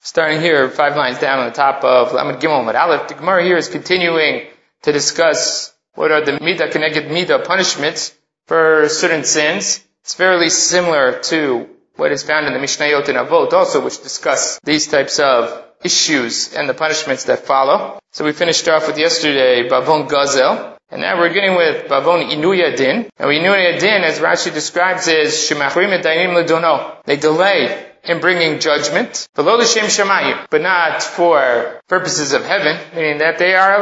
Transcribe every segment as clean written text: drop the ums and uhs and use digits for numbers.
Starting here, 5 lines down on the top of Lamed Gimel Amud Aleph, the Gemara here is continuing to discuss what are the Midah Keneged Midah punishments for certain sins. It's fairly similar to what is found in the Mishnayot and Avot also, which discuss these types of issues and the punishments that follow. So we finished off with yesterday Bavon Gazel, and now we're getting with Bavon Inuya Din. And Inuya Din, as Rashi describes, is Shemachrim Edainim Ledono. They delay in bringing judgment, but not for purposes of heaven, meaning that they are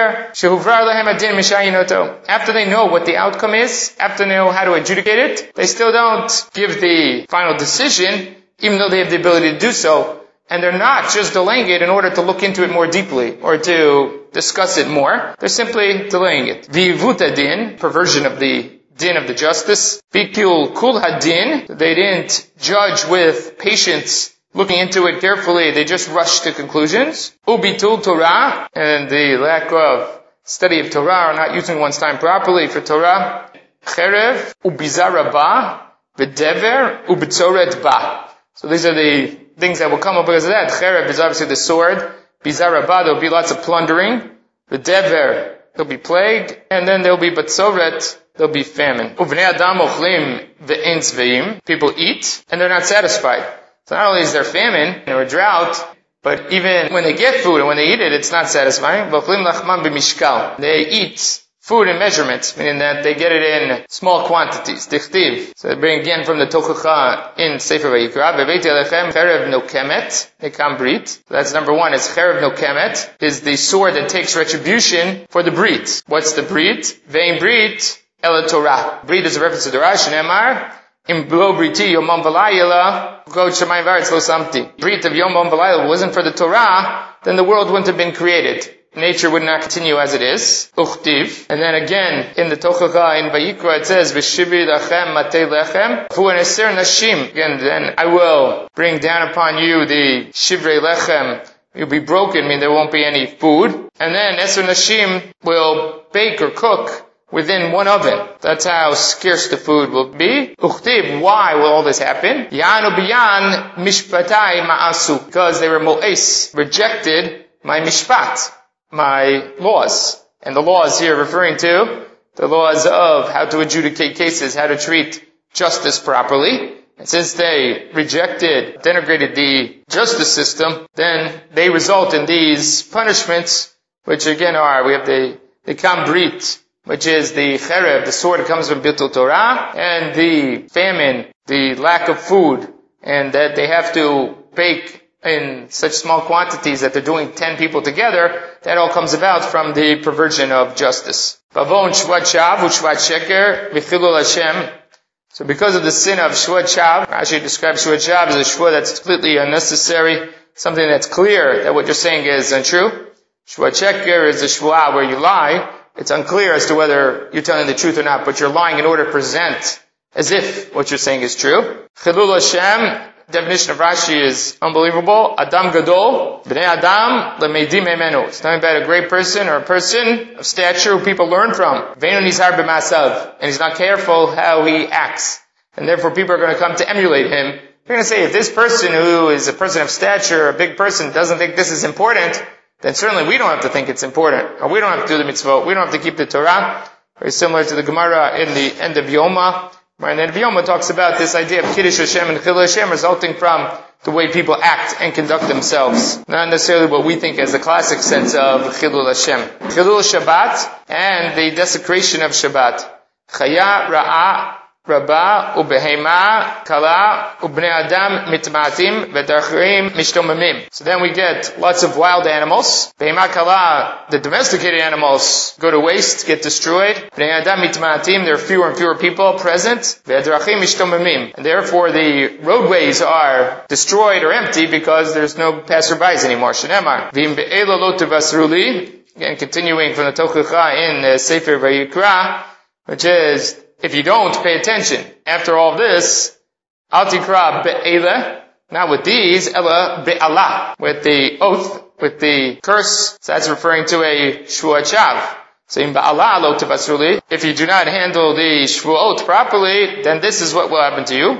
after they know what the outcome is, after they know how to adjudicate it, they still don't give the final decision, even though they have the ability to do so, and they're not just delaying it in order to look into it more deeply, or to discuss it more, they're simply delaying it. V'yivuta din, perversion of the din of the justice. Bikul kul hadin, they didn't judge with patience, looking into it carefully, they just rushed to conclusions. Ubitul Torah, and the lack of study of Torah, or not using one's time properly for Torah. Cherev, ubizara ba, v'dever, ubitzoret ba. So these are the things that will come up because of that. Cherev is obviously the sword. Bizarra ba, there'll be lots of plundering. V'dever, there'll be plague. And then there'll be batzoret, there'll be famine. Uvnei adam ochlim ve'en tzveim. People eat, and they're not satisfied. So not only is there famine or drought, but even when they get food and when they eat it, it's not satisfying. V'ochlim lachman b'mishkal. They eat food in measurements, meaning that they get it in small quantities. Dichtiv. So they bring again from the Tochacha in Sefer Vayikra. Bebeiti alechem cherev nokemet nekam brit. So that's number one. It's cherev nokemet, is the sword that takes retribution for the brit. What's the brit? Vein brit. Ela Torah. Brit is a reference to Torah. Shneimar, im blo briti yomam v'layela, go shemayim v'aretz lo samti. Brit of yomam v'layela wasn't for the Torah, then the world wouldn't have been created. Nature would not continue as it is. Uchtiv. And then again, in the Tochacha, in Vayikra, it says, V'shibri lachem matei lechem, v'hu eneser nashim. Again, then I will bring down upon you the shivrei lechem. You'll be broken, meaning there won't be any food. And then eser nashim will bake or cook within one oven. That's how scarce the food will be. Uchtib, why will all this happen? Yanu biyan mishpatai ma'asu. Because they were mo'es, rejected my mishpat, my laws. And the laws here referring to the laws of how to adjudicate cases, how to treat justice properly. And since they rejected, denigrated the justice system, then they result in these punishments, which again are, we have the kambrit, which is the cherev, the sword that comes from Bitul Torah, and the famine, the lack of food, and that they have to bake in such small quantities that they're doing 10 people together. That all comes about from the perversion of justice. Bavon shvat shav u'shvat sheker v'chilul Hashem. So because of the sin of shvat shav, Rashi describes shvat shav as a shvat that's completely unnecessary, something that's clear that what you're saying is untrue. Shvat sheker is a shvat where you lie. It's unclear as to whether you're telling the truth or not, but you're lying in order to present as if what you're saying is true. Chilul Hashem, definition of Rashi is unbelievable. Adam Gadol, Bnei Adam, Lemeidim Emenu. It's talking about a great person or a person of stature who people learn from. Veinu Nizhar B'Masav. And he's not careful how he acts. And therefore people are going to come to emulate him. They're going to say, if this person who is a person of stature, a big person, doesn't think this is important, then certainly we don't have to think it's important. Or we don't have to do the mitzvot. We don't have to keep the Torah. Very similar to the Gemara in the end of Yoma. And then Yoma talks about this idea of Kiddush Hashem and Chilul Hashem resulting from the way people act and conduct themselves. Not necessarily what we think as the classic sense of Chilul Hashem. Chilul Shabbat and the desecration of Shabbat. Chaya Ra'ah Rabba ubehema kala ubnei adam mitma'atim v'darchim mishtomimim. So then we get lots of wild animals. Behema kala, the domesticated animals go to waste, get destroyed. Bnei adam mitma'atim, there are fewer and fewer people present. V'darchim mishtomimim. And therefore the roadways are destroyed or empty because there's no passerbys anymore. Shenemar v'im be'elo lo tevasruli. Again, continuing from the Tochacha in Sefer Vayikra, which is, if you don't pay attention, after all this, al tikra be'ele, not with these, ela be'ala, with the oath, with the curse. So that's referring to a shvuat shav. So in be'ala lo tevasruli, if you do not handle the shvuot properly, then this is what will happen to you.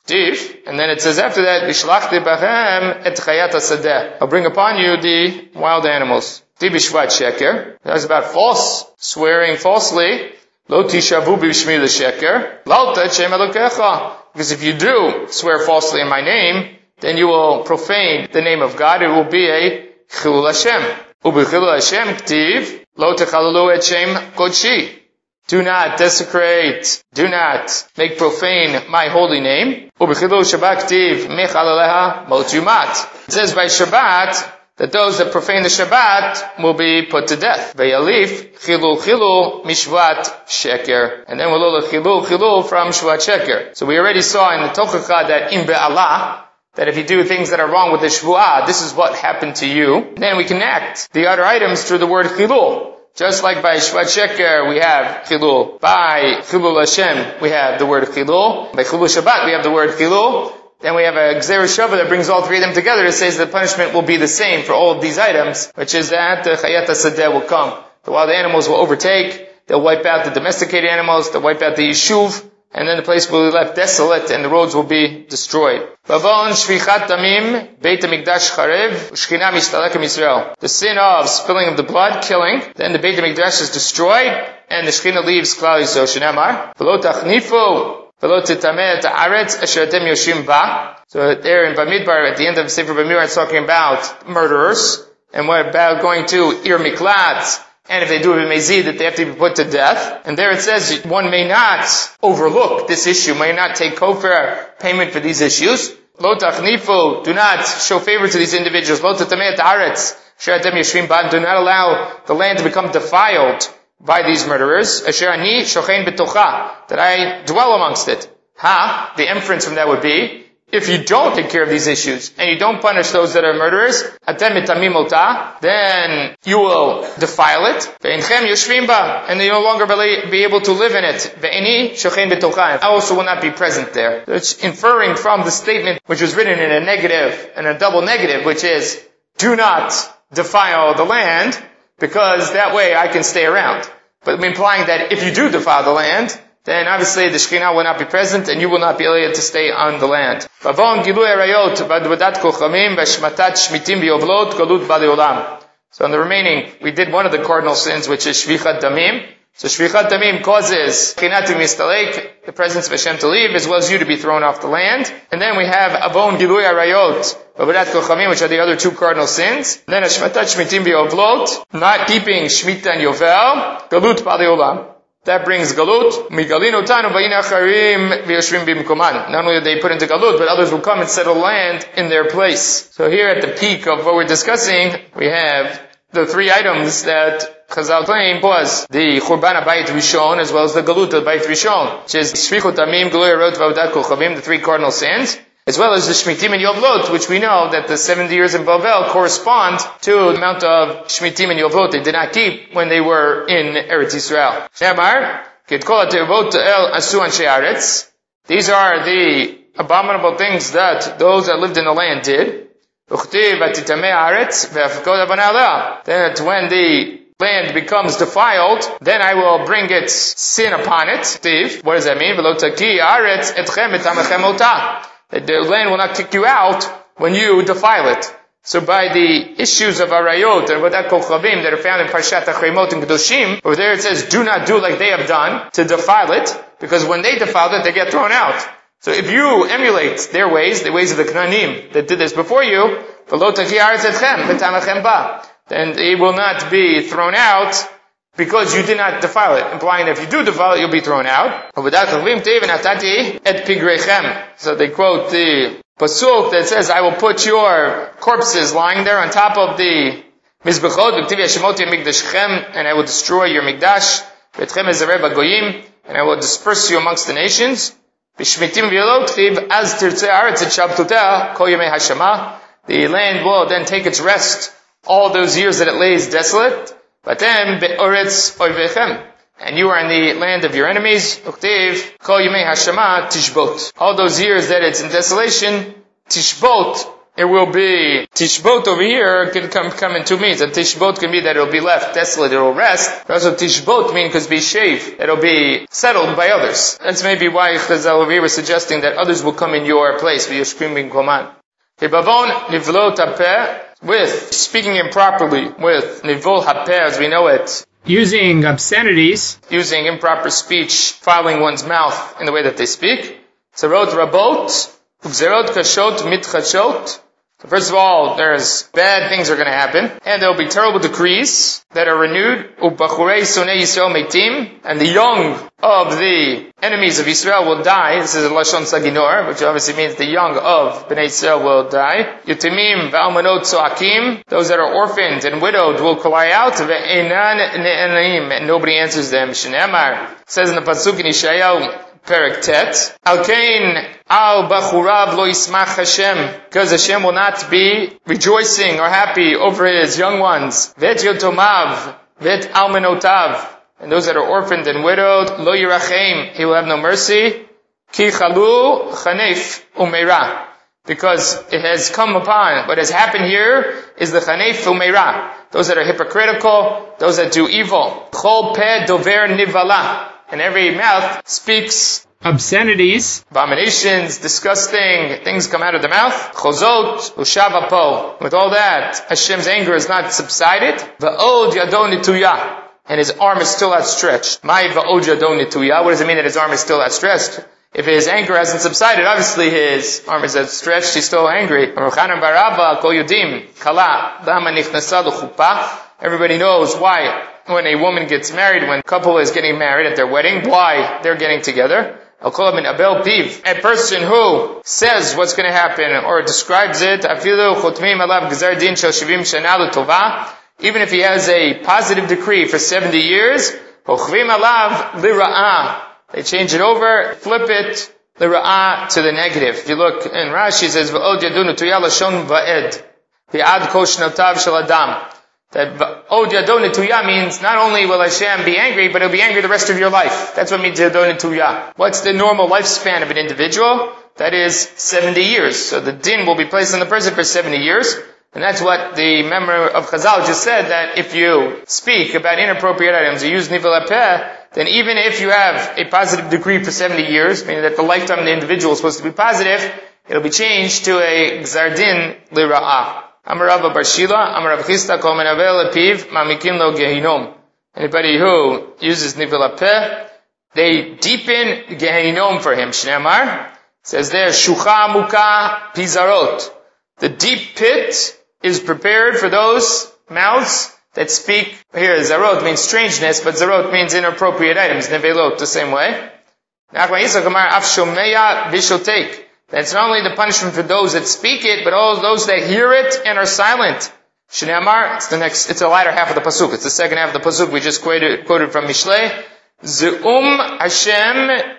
And then it says after that, Bishlachti bachem et chayat hasadeh. I'll bring upon you the wild animals. Bishvat sheker. That's about false, swearing falsely. Lo tishavu b'shmi l'sheker. Lalta shem elokecha. Because if you do swear falsely in my name, then you will profane the name of God. It will be a chilul Hashem. U'b'chilul Hashem k'tiv. Lo techalalu et shem kodshi. Do not desecrate, do not make profane my holy name. U'b'chilul Shabbat k'tiv. Mechal aleha mot yumat. It says by Shabbat, that those that profane the Shabbat will be put to death. Ve'yalif chilul mishvat sheker. And then we'll learn chilul from shvat sheker. So we already saw in the Tochacha that in be'alah, that if you do things that are wrong with the shvuah, this is what happened to you. Then we connect the other items through the word chilul. Just like by shvat sheker we have chilul. By chilul Hashem we have the word chilul. By chilul Shabbat we have the word chilul. Then we have a Gzera Shava that brings all three of them together. It says the punishment will be the same for all of these items, which is that the Chayat HaSadeh will come. The wild animals will overtake, they'll wipe out the domesticated animals, they'll wipe out the Yishuv, and then the place will be left desolate and the roads will be destroyed. Bavon Shvichat Damim, Beit HaMikdash Charev, Shechina Mishtalekem Yisrael. The sin of spilling of the blood, killing, then the Beit HaMikdash is destroyed, and the Shechina leaves Klal Yisrael. Shenamar, V'lo Tachnifu, so there in Bamidbar, at the end of Sefer Bamidbar, it's talking about murderers, and what about going to Ir Miklat, and if they do a mezid, that they have to be put to death. And there it says one may not overlook this issue, may not take kofar payment for these issues. Lo tachnifu, do not show favor to these individuals. Lo tetameh ta'aretz, she'atem yoshvim ba, do not allow the land to become defiled by these murderers, asher ani shochein betocha, that I dwell amongst it. The inference from that would be, if you don't take care of these issues, and you don't punish those that are murderers, atem mitamim ota, then you will defile it, ve'enchem yoshvim ba, and you no longer be able to live in it, ve'eni shochein betocha, I also will not be present there. So it's inferring from the statement, which was written in a negative, and a double negative, which is, do not defile the land, because that way I can stay around. But implying that if you do defile the land, then obviously the Shekhinah will not be present and you will not be able to stay on the land. So in the remaining, we did one of the cardinal sins, which is Shvichat Damim. So Shvichat Damim causes Shekhinah to mistalek, the presence of Hashem to leave, as well as you to be thrown off the land. And then we have Avon Gilui Arayot, Babadat Kochamim, which are the other two cardinal sins. And then Ashmatat Shmitim B'Yovlot, not keeping Shemitah and Yovel, Galut B'Alei Olam. That brings Galut. Migalinu Tanu V'Yina Acharim V'Yoshvim B'Mkoman. Not only did they put into Galut, but others will come and settle land in their place. So here at the peak of what we're discussing, we have the three items that Chazal claimed was the Churban HaBayit Rishon as well as the Galut HaBayit Rishon, which is Shvichut Damim, Gilui Arayot, V'Avodat Kochavim, the three cardinal sins, as well as the Shmitim and Yovlot, which we know that the 70 years in Bavel correspond to the amount of Shmitim and Yovlot they did not keep when they were in Eretz Yisrael. Shemar, Ketkol HaTevot El Asu Anshe Aretz. These are the abominable things that those that lived in the land did. That when the land becomes defiled, then I will bring its sin upon it. What does that mean? That the land will not kick you out when you defile it. So by the issues of Arayot and Vadat Kochavim that are found in Parshat Achremot and Kedoshim, over there it says, do not do like they have done to defile it, because when they defiled it, they get thrown out. So if you emulate their ways, the ways of the Knanim that did this before you, then they will not be thrown out because you did not defile it, implying that if you do defile it, you'll be thrown out. So they quote the pasuk that says, I will put your corpses lying there on top of the Mizbechot, and I will destroy your Mikdash, and I will disperse you amongst the nations. The land will then take its rest all those years that it lays desolate. But then, and you are in the land of your enemies. All those years that it's in desolation, tishbot, it will be tishbot over here can come in two means. A tishbot can be that it'll be left desolate, it'll rest. But also tishbot means because be shaved, it'll be settled by others. That's maybe why Chazal over here was suggesting that others will come in your place. With speaking improperly, with nivol hapeh as we know it, using obscenities, using improper speech, filing one's mouth in the way that they speak. Tzarot rabot, ugzerot kashot mitchashot. So first of all, there's bad things are going to happen, and there will be terrible decrees that are renewed. Ubachurei sonei Yisrael meitim, and the young of the enemies of Israel will die. This is a lashon saginor, which obviously means the young of Bnei Israel will die. Yutimim v'almanot tzoakim, those that are orphaned and widowed will cry out. Ve'enan ne'enaim, and nobody answers them. Shneimar says in the pasuk in Yeshayahu Perek Tet, Al-Kain al-Bachurav lo yismach Hashem, because Hashem will not be rejoicing or happy over his young ones. Vet yotomav, vet almenotav, and those that are orphaned and widowed, lo yirachem, he will have no mercy. Ki chalu chanef umeira, because it has come upon, what has happened here is the chanef umeira, those that are hypocritical, those that do evil. Chol peh dover nivala, and every mouth speaks obscenities, abominations, disgusting things come out of the mouth. Chozot ushavapo. With all that, Hashem's anger is not subsided. Va'od yadon nituya, and his arm is still outstretched. My va'od yadon nituya. What does it mean that his arm is still outstretched? If his anger hasn't subsided, obviously his arm is outstretched. He's still angry. Everybody knows why. When a woman gets married, when a couple is getting married at their wedding, why they're getting together. A person who says what's going to happen or describes it, even if he has a positive decree for 70 years, they change it over, flip it, lira'ah, to the negative. If you look in Rashi, it says, V'od yadunu tuya lashon va'ed, v'ad kol shnotav shel adam. That Od Yadon Tuya means not only will Hashem be angry, but he'll be angry the rest of your life. That's what means Yadon Tuya. What's the normal lifespan of an individual? That is 70 years. So the din will be placed on the person for 70 years. And that's what the member of Chazal just said, that if you speak about inappropriate items, you use Nivel HaPeh, then even if you have a positive decree for 70 years, meaning that the lifetime of the individual is supposed to be positive, it'll be changed to a Gzardin Lira'ah. Amar Rabba Bar Shila, Amar Rav Chisda, Kol Menavel Lepiv, Mamikim Lo Gehinom. Anybody who uses Nivel HaPeh, they deepen Gehinom for him. Shneimar says there, Shucha Muka Pizarot. The deep pit is prepared for those mouths that speak. Here, Zarot means strangeness, but Zarot means inappropriate items. Nevelot, the same way. Nachman Yitzchak Amar Af Shomeya Vishotek. That's not only the punishment for those that speak it, but all those that hear it and are silent. Shneimar, it's the latter half of the pasuk. It's the second half of the pasuk we just quoted from Mishlei. Ze'um Hashem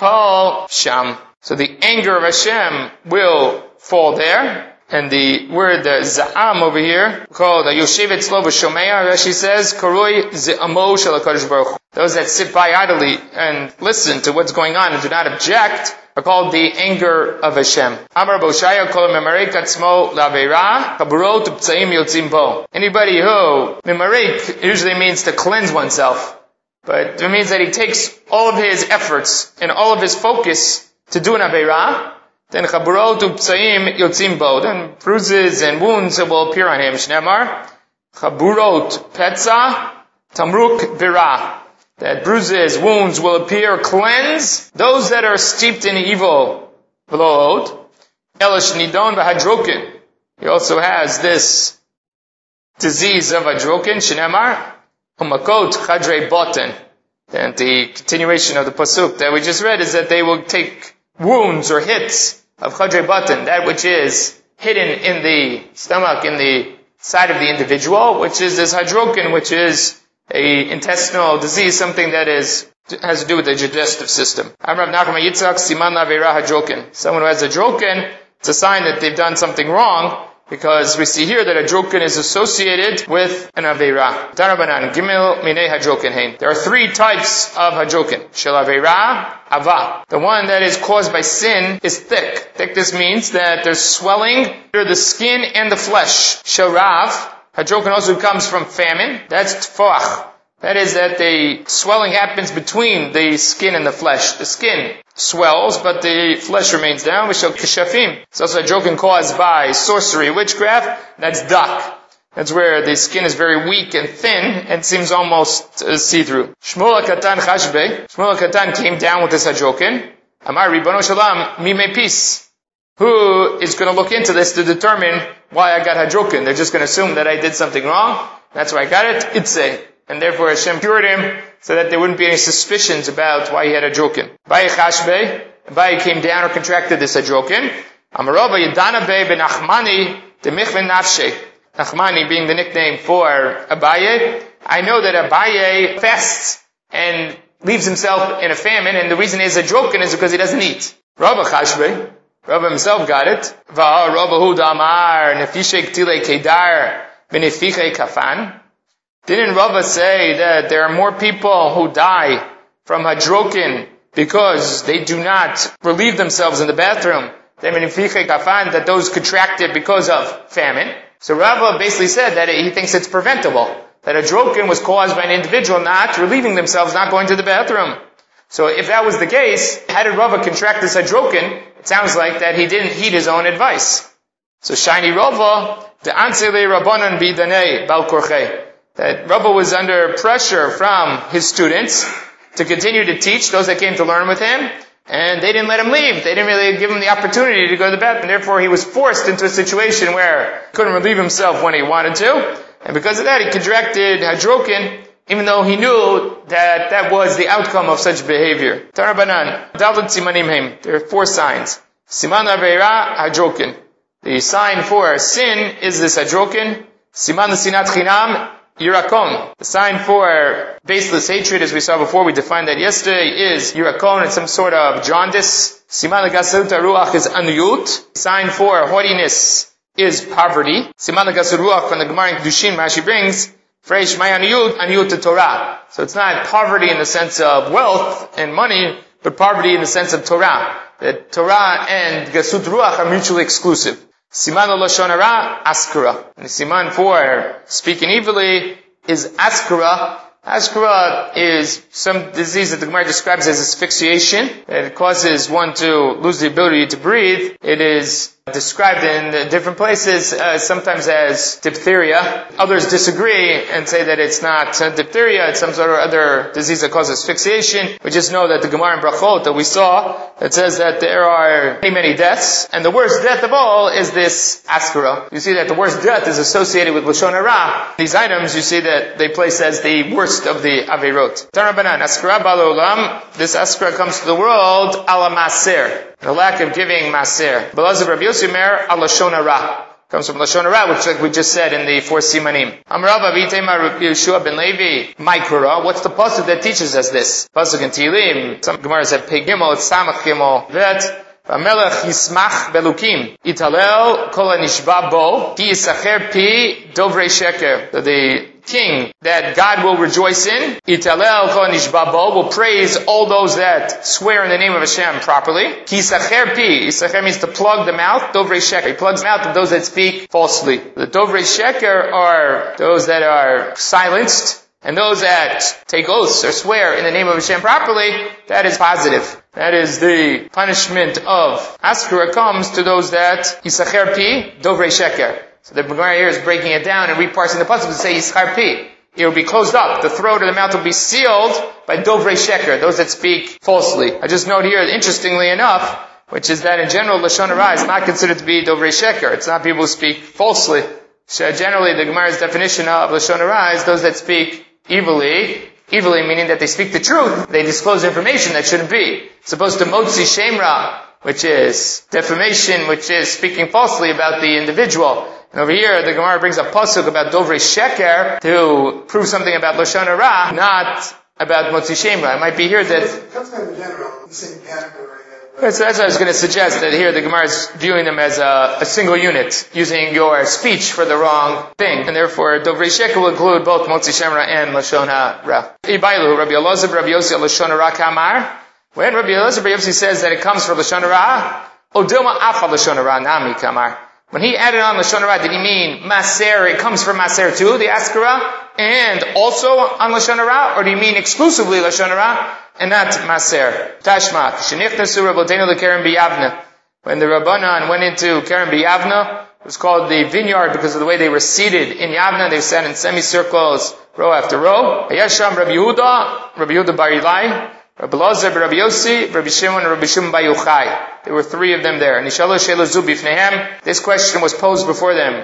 ipal sham. So the anger of Hashem will fall there. And the word za'am over here, called Yoshevet Slova Shomeya, Rashi says, Koroi ze'amo shel HaKadosh Baruch Hu. Those that sit by idly and listen to what's going on and do not object are called the anger of Hashem. Amar Boshaya kol memarek atzmo laveira, kaburot uptzaim yotzim bo. Anybody who, memarek usually means to cleanse oneself. But it means that he takes all of his efforts and all of his focus to do an aveira, then chaburot uptzaim yotzim bo. Then bruises and wounds will appear on him. Shneimar, chaburot petza, tamruk vira. That bruises, wounds will appear, cleanse those that are steeped in evil. V'lo'od. Elish nidon v'hadrokin. He also has this disease of hadrokin. Shneimar, umakot chadrei boten. And the continuation of the pasuk that we just read is that they will take wounds or hits of chadrei boten, that which is hidden in the stomach, in the side of the individual, which is this hadrokin, which is a intestinal disease, something that has to do with the digestive system. Amar Rav Nachman Yitzchak, Siman Laveira Hadrokin. Someone who has a hadrokin, it's a sign that they've done something wrong, because we see here that hadroken is associated with an aveira. Darabanan gimel minei hadroken hein. There are three types of hadroken. Shel aveira ava. The one that is caused by sin is thick. Thick, this means that there's swelling under the skin and the flesh. Shel rav, hadroken also comes from famine. That's tfoach. That is that the swelling happens between the skin and the flesh. The skin swells, but the flesh remains down. It's also hadroken caused by sorcery, witchcraft. That's dak. That's where the skin is very weak and thin and seems almost see-through. Shmuel HaKatan Chashbe. Shmuel HaKatan came down with this hadroken. Amar Ribono Shalom, mi me peace. Who is going to look into this to determine why I got hadroken? They're just going to assume that I did something wrong. That's why I got it. Itse. And therefore Hashem cured him so that there wouldn't be any suspicions about why he had hadroken. Abaye Chashbe. Abaye came down or contracted this hadroken. Amarova Yadana Be ben Nachmani Demichven Nafshe. Nachmani being the nickname for Abaye. I know that Abaye fasts and leaves himself in a famine, and the reason he's hadroken is because he doesn't eat. Rabba Chashbe. Rabba himself got it. Va'ar Rabba Hu Damar Nefishe Ktile Kedar Benefiche Kafan. Didn't Rava say that there are more people who die from hadroken because they do not relieve themselves in the bathroom than that those contracted because of famine? So Rava basically said that he thinks it's preventable. That hadroken was caused by an individual not relieving themselves, not going to the bathroom. So if that was the case, how did Rava contract this hadroken? It sounds like that he didn't heed his own advice. So Shiny Rava, the ansele Rabbanan bidanei bal korchei. That Rava was under pressure from his students to continue to teach, those that came to learn with him, and they didn't let him leave. They didn't really give him the opportunity to go to the bathroom. Therefore, he was forced into a situation where he couldn't relieve himself when he wanted to. And because of that, he contracted hadroken, even though he knew that that was the outcome of such behavior. Tarabanan, Dalad Simanim Heim. There are 4 signs. Siman Aveira, hadroken. The sign for sin is this hadroken. Siman Sinat Chinam, Yirakon. The sign for baseless hatred, as we saw before, we defined that yesterday, is Yirakon. It's some sort of jaundice. Siman Gasut Ruach is Anuyut. The sign for haughtiness is poverty. Siman Gasut Ruach from the Gemara in Kedushin, Rashi brings, Freish May Anuyut to Torah. So it's not poverty in the sense of wealth and money, but poverty in the sense of Torah. That Torah and Gasut Ruach are mutually exclusive. Siman Lashon Hara, Askara. And the siman for speaking evilly is Askara. Askara is some disease that the Gemara describes as asphyxiation. It causes one to lose the ability to breathe. It is described in different places, sometimes as diphtheria. Others disagree and say that it's not diphtheria, it's some sort of other disease that causes asphyxiation. We just know that the Gemara in Brachot that we saw, that says that there are many deaths, and the worst death of all is this askara. You see that the worst death is associated with Lashon Hara. These items, you see that they place as the worst of the Averot. Tarabanan, askara ba'olam, this askara comes to the world ala maser. The lack of giving maser. Belaz of Rabbi Yossi Mer al Lashon Hara. Comes from Lashon Hara, which like we just said in the 4 simanim. Amrav Avitema Rabbi Yeshua ben Levi Maikura. What's the pasuk that teaches us this? Pasuk in Tehillim. Some Gemaras have Pei Gimel, it's Samach Gimel. Vet. V'melech yismach belukim. Italel kol hanishba bo. Ki yisacher pi dovrei sheker. So the king that God will rejoice in, Italel kol hanishba bo, will praise all those that swear in the name of Hashem properly. Ki yisacher pi. Yisacher means to plug the mouth. Dovrei sheker. He plugs the mouth of those that speak falsely. The dovrei sheker are those that are silenced. And those that take oaths or swear in the name of Hashem properly, that is positive. That is the punishment of Askara comes to those that Yisacher Pi, Dovrei Sheker. So the Gemara here is breaking it down and reparsing the pasuk to say Yisacher Pi. It will be closed up. The throat or the mouth will be sealed by Dovrei Sheker, those that speak falsely. I just note here, interestingly enough, which is that in general, Lashon Hara is not considered to be Dovrei Sheker. It's not people who speak falsely. So generally, the Gemara's definition of Lashon Hara is those that speak evilly meaning that they speak the truth, they disclose information that shouldn't be. As opposed to Motzi Shemra, which is defamation, which is speaking falsely about the individual. And over here, the Gemara brings a pasuk about Dovrei Sheker to prove something about Lashon Hara, not about Motzi Shemra. It might be here that... It comes in general, the same category. So that's what I was going to suggest, that here the Gemara is viewing them as a single unit, using your speech for the wrong thing. And therefore, Dovrei Sheker will include both Motzi Shemra and Lashon HaRa. Ibailu, Rabbi Elazar, Rabbi Yossi, Lashon HaRa Kamar. When Rabbi Elazar, Rabbi Yossi says that it comes from Lashon HaRa, Odilma Afa Lashon HaRa Nami Kamar. When he added on Lashon HaRa, did he mean Maser, it comes from Maser too, the Askara, and also on Lashon HaRa, or do you mean exclusively Lashon HaRa, and not Maser? Tashma, Shenichnasu Rabbeinu leKerem B'Yavna. When the Rabbanan went into Kerem B'Yavna, it was called the vineyard because of the way they were seated in Yavna. They sat in semicircles, row after row. Yesham Rabbi Yehuda Bar Ilai, Rabbi Elazar, Rabbi Yossi, Rabbi Shimon, and Rabbi Shimon Bar Yochai. There were three of them there. This question was posed before them.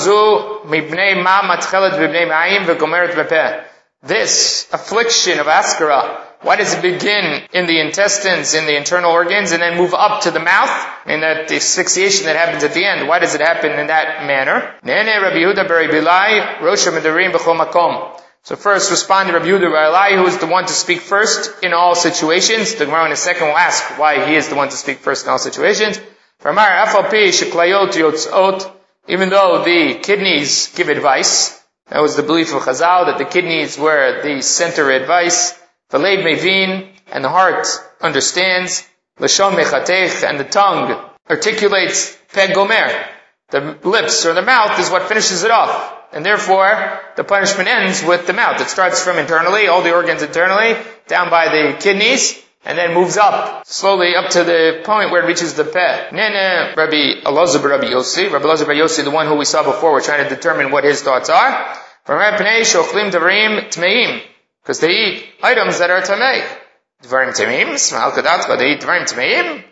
This affliction of Askara, why does it begin in the intestines, in the internal organs, and then move up to the mouth? And that the asphyxiation that happens at the end, why does it happen in that manner? So first responded Rabbi Yehuda Bar Ilai, who is the one to speak first in all situations. The Gemara in a second will ask why he is the one to speak first in all situations. Even though the kidneys give advice, that was the belief of Chazal, that the kidneys were the center advice. V'leiv mevin, and the heart understands. Lashon mechatech, and the tongue articulates. Peh gomer, the lips or the mouth is what finishes it off. And therefore, the punishment ends with the mouth. It starts from internally, all the organs internally, down by the kidneys, and then moves up, slowly up to the point where it reaches the peh. Nene, Rabbi Elazar, Rabbi Yossi, the one who we saw before, we're trying to determine what his thoughts are. Because they eat items that are tamei. Dvarim tamim, smal kadat, they eat dvarim tameim.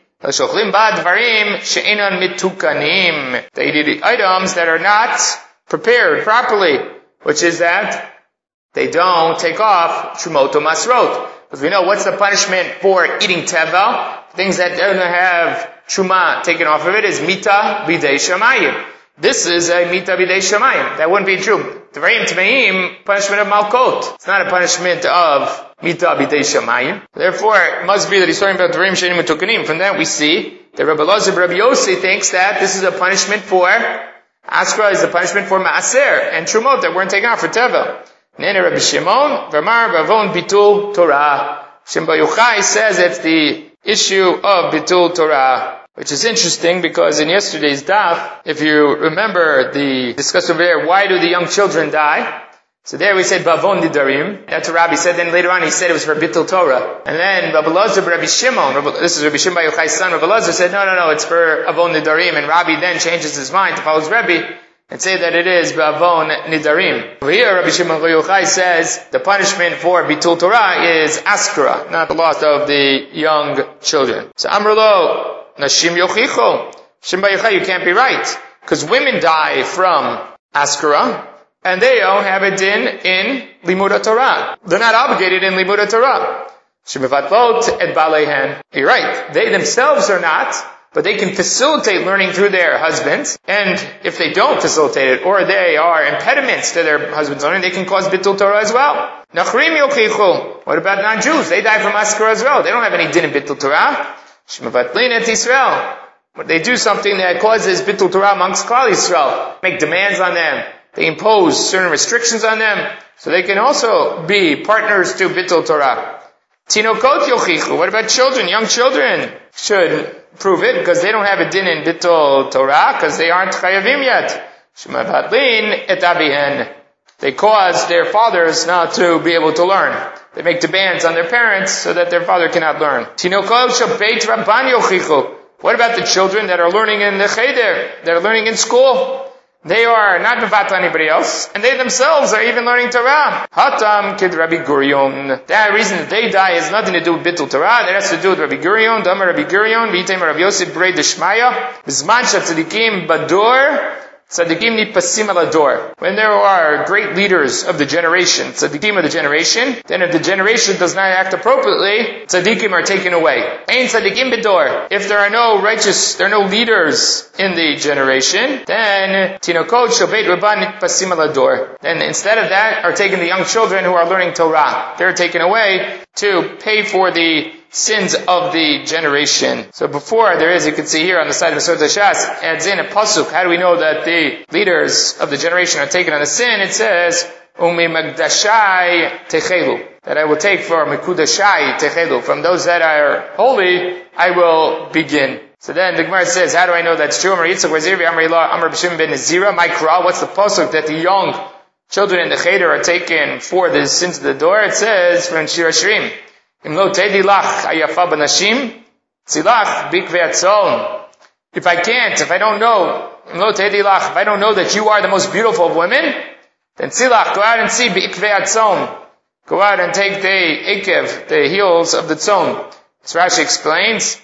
They eat items that are not prepared properly, which is that they don't take off Trumot or Masrot. Because we know what's the punishment for eating tevel? Things that don't have Truma taken off of it is Mita Bidei Shamayim. This is a Mita Bidei Shamayim. That wouldn't be true. Tvarim Tmeim, punishment of Malkot. It's not a punishment of Mita Bidei Shamayim. Therefore, it must be that he's talking about Tvarim Shenim Utukanim. From that we see that Rabbi Elazar, Rabbi Yossi thinks that this is a punishment for Askara, is the punishment for Maaser and Trumot that weren't taken off for Tevel. Nene Rabbi Shimon, Vamar Bavon Bitul Torah. Shimon Bar Yochai says it's the issue of Bitul Torah, which is interesting because in yesterday's daf, if you remember the discussion over there, why do the young children die? So there we said Bavon Nidarim. That's what Rabbi said. Then later on he said it was for Bitul Torah. And then Rabbi Elazar, Rabbi Shimon, this is Rabbi Shimon Bar Yochai's son, Rabbi Elazar said, no, it's for Avon Nidarim. And Rabbi then changes his mind to follow his Rebbe and say that it is Bavon Nidarim. Over here, Rabbi Shimon Bar Yochai says the punishment for Bitul Torah is Askara, not the loss of the young children. So Amrlo, Nashim Yochicho. Shimon Bar Yochai, you can't be right. Because women die from Askara, and they don't have a din in Limud Torah. They're not obligated in Limud Torah. Shemevatlot et balehen. You're right. They themselves are not, but they can facilitate learning through their husbands. And if they don't facilitate it, or they are impediments to their husband's learning, they can cause Bitul Torah as well. Nachrim yochichu. What about non-Jews? They die from Askara as well. They don't have any din in Bitul Torah. Shemevatlin et Yisrael. But they do something that causes Bitul Torah amongst Klal Yisrael. Make demands on them. They impose certain restrictions on them, so they can also be partners to Bitul Torah. Tinokot yochichu. What about children? Young children should prove it, because they don't have a din in Bitul Torah, because they aren't chayavim yet. Shemavadlin et abihen. They cause their fathers not to be able to learn. They make demands on their parents so that their father cannot learn. Tinokot shabeit rabban yochichu. What about the children that are learning in the cheder, that are learning in school? They are not mevat anybody else, and they themselves are even learning Torah. Hatam kid Rabbi Gurion. The reason that they die has nothing to do with Bitul Torah. It has to do with Rabbi Gurion. Dama Rabbi Gurion. V'yitem Rabbi Yosef Brei Deshmaya. B'zman shetzadikim badur. Tzadikim nipasim alador. When there are great leaders of the generation, tzadikim of the generation, then if the generation does not act appropriately, tzadikim are taken away. Ein tzadikim bedor. If there are no leaders in the generation, then tinokot shobeit rabban nipasim alador. Then instead of that are taken the young children who are learning Torah. They're taken away to pay for the sins of the generation. So before there is, you can see here on the side of the Masechet Shas, adds in a pasuk. How do we know that the leaders of the generation are taken on the sin? It says, Umi Magdashai Techelu. That I will take for Mekudashai Techelu. From those that are holy, I will begin. So then the Gemara says, how do I know that's true? What's the pasuk that the young children in the cheder are taken for the sins of the door? It says from Shir Hashirim, if I don't know that you are the most beautiful of women, then tzilach, go out and see b'ikvei atzon. Go out and take the ikev, the heels of the tzon. As Rashi explains,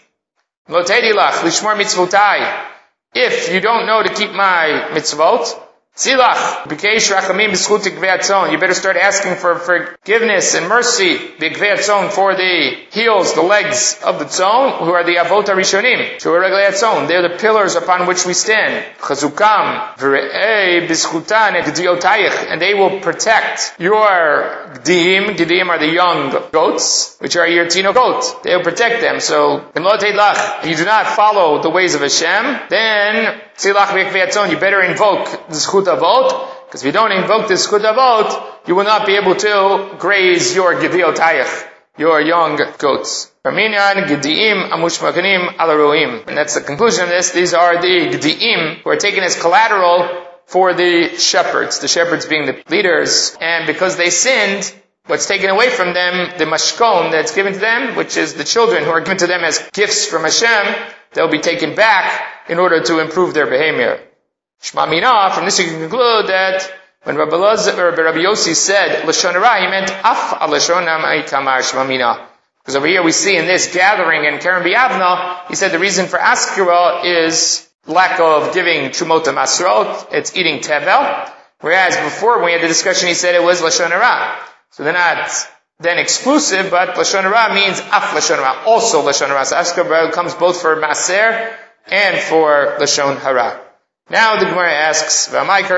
if you don't know to keep my mitzvot, Tzilach, b'keish rachamim b'schut ikvei atzon. You better start asking for forgiveness and mercy, b'ikvei atzon, for the heels, the legs of the tzon, who are the avot harishonim, shu reglei atzon. They're the pillars upon which we stand. Chazukam, v're'ei b'schutan et gdiotayich, and they will protect your gdiim. Gdiim are the young goats, which are your tino goat. They will protect them. So, if you do not follow the ways of Hashem, then Tzilach b'ikvei atzon, you better invoke the zchut avot, because if you don't invoke the zchut avot, you will not be able to graze your gediotayich, your young goats. Raminyan gediim amushmakanim alaroim. And that's the conclusion of this. These are the gediim who are taken as collateral for the shepherds being the leaders. And because they sinned, what's taken away from them, the mashkon that's given to them, which is the children who are given to them as gifts from Hashem, they'll be taken back in order to improve their behavior. Shma Mina, from this you can conclude that when Rabbi Yossi said Lashon Hara, he meant Af Lashon Kamar Shma Mina. Because over here we see in this gathering in Keren B'Yavna, he said the reason for Askira is lack of giving Trumot Masrot, it's eating Tevel. Whereas before when we had the discussion, he said it was Lashon Hara. So they're not then exclusive, but Lashon Hara means Af Lashon Hara, also Lashon Hara. So Askira comes both for Maser and for Lashon Hara. Now the Gemara asks, why is